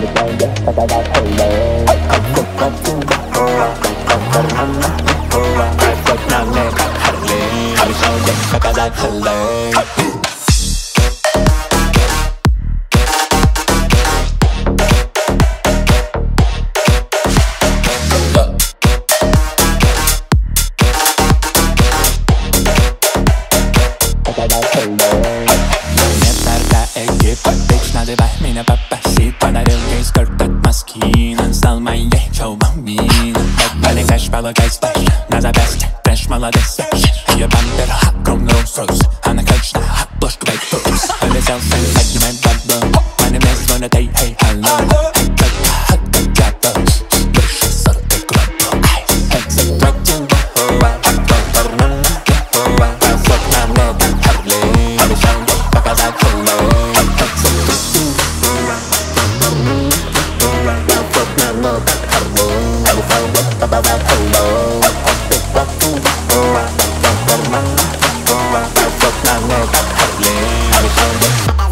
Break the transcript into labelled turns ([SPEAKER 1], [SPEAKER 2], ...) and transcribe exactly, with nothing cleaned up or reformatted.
[SPEAKER 1] Mina papacita, нарядный скорт от маски. Он стал моей чоловаминой. Подпали кэш, полагайся, на запястье трэш, молодец, ее бампер, огромный Rolls-Royce. Она качна, обложка White Полетел сын, поднимай бабло. Мои мне звонят, эй, эй, алло. Эй, только, хатка, джаблос. Выше сорок градусов. Экзит, тротин, бахуа. Доктор, нана, бахуа. Пасок на мне, как Харли. Обещал ей показать филей. I'm